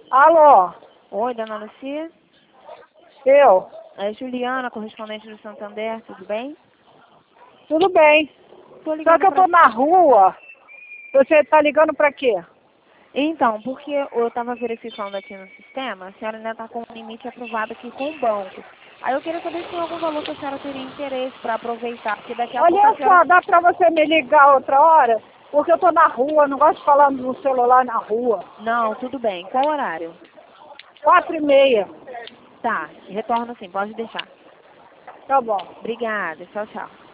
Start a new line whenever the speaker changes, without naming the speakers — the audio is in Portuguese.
Alô,
Oi, dona Lucia?
eu?
É Juliana, correspondente do Santander, tudo bem?
Tudo bem.
Tô
Só
ligando
que eu
pra...
tô na rua. Você tá ligando pra quê?
Então, porque eu estava verificando aqui no sistema, a senhora ainda está com um limite aprovado aqui com o banco. Aí eu queria saber se tem algum valor que a senhora teria interesse para aproveitar, porque daqui a pouco a
Olha
senhora...
só, dá pra você me ligar outra hora? Porque eu tô na rua, não gosto de falar no celular na rua.
Não, tudo bem. Qual horário?
4h30.
Tá, retorno sim, pode deixar.
Tá bom.
Obrigada, tchau, tchau.